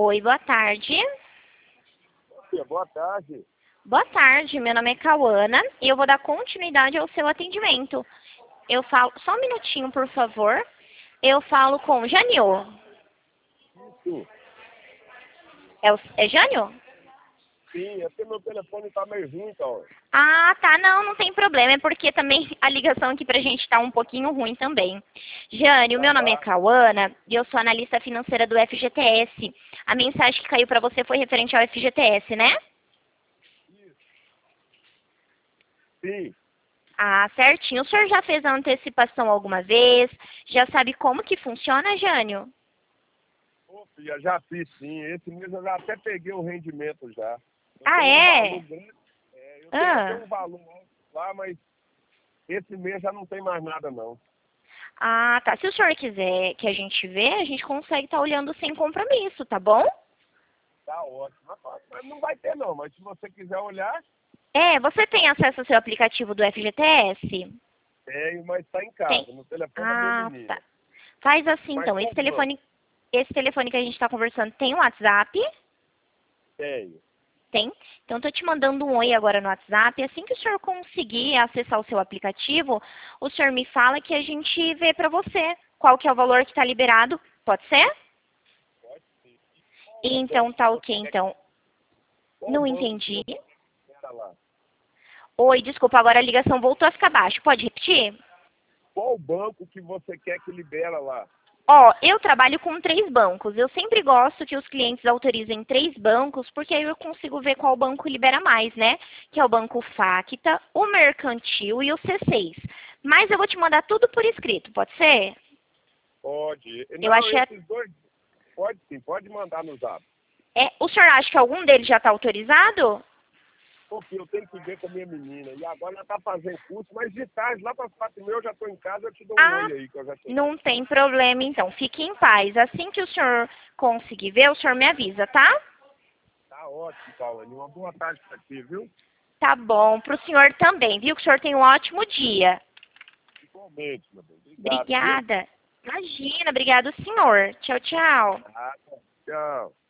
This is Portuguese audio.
Oi, boa tarde. Boa tarde. Boa tarde, meu nome é Cauana e eu vou dar continuidade ao seu atendimento. Eu falo, só um minutinho, por favor. Eu falo com Jânio. Isso. É Jânio? Sim, é porque meu telefone tá meio ruim, então. Ah, tá, não tem problema, é porque também a ligação aqui pra gente tá um pouquinho ruim também. Jânio, meu nome é Tá. Cauana e eu sou analista financeira do FGTS. A mensagem que caiu pra você foi referente ao FGTS, né? Sim. Ah, certinho. O senhor já fez a antecipação alguma vez? Já sabe como que funciona, Jânio? Ô, filha, já fiz sim. Esse mês eu já até peguei o rendimento já. Eu Ah, tenho um valor é? grande. Eu tenho até Ah. um valor lá, mas esse mês já não tem mais nada, não. Ah, tá. Se o senhor quiser que a gente vê, a gente consegue estar olhando sem compromisso, tá bom? Tá ótimo. Mas não vai ter, não. Mas se você quiser olhar, É, você tem acesso ao seu aplicativo do FGTS? tenho, mas tá em Tem. casa, no telefone da minha Ah, tá. menina. Faz assim, Mas então. qual banco? Esse telefone que a gente está conversando tem um WhatsApp? Tenho. Tem. Então, estou te mandando um oi agora no WhatsApp. Assim que o senhor conseguir acessar o seu aplicativo, o senhor me fala que a gente vê para você qual que é o valor que está liberado. Pode ser? Pode sim. Qual Então, banco tá que ok. você quer? Então, Qual não banco que entendi. você quer lá? Oi, desculpa, agora a ligação voltou a ficar baixa. Pode repetir? Qual banco que você quer que libera lá? Ó, eu trabalho com 3 bancos. Eu sempre gosto que os clientes autorizem 3 bancos, porque aí eu consigo ver qual banco libera mais, né? Que é o Banco Facta, o Mercantil e o C6. Mas eu vou te mandar tudo por escrito, pode ser? Pode. Eu Não, achei. esses dois, pode sim, pode mandar no zap. O senhor acha que algum deles já está autorizado? Porque eu tenho que ver com a minha menina. E agora ela tá fazendo curso, mas de tarde, lá para as 4h30 eu já estou em casa, eu te dou um Ah, oi aí, que eu já cheguei. não tem problema então. Fique em paz. Assim que o senhor conseguir ver, o senhor me avisa, tá? Tá ótimo, Paulo. Uma boa tarde para ti, viu? Tá bom. Para o senhor também, viu? Que o senhor tenha um ótimo dia. Igualmente, meu bem. Obrigado, viu? Obrigada. Imagina, obrigado, senhor. Tchau, tchau. Tchau.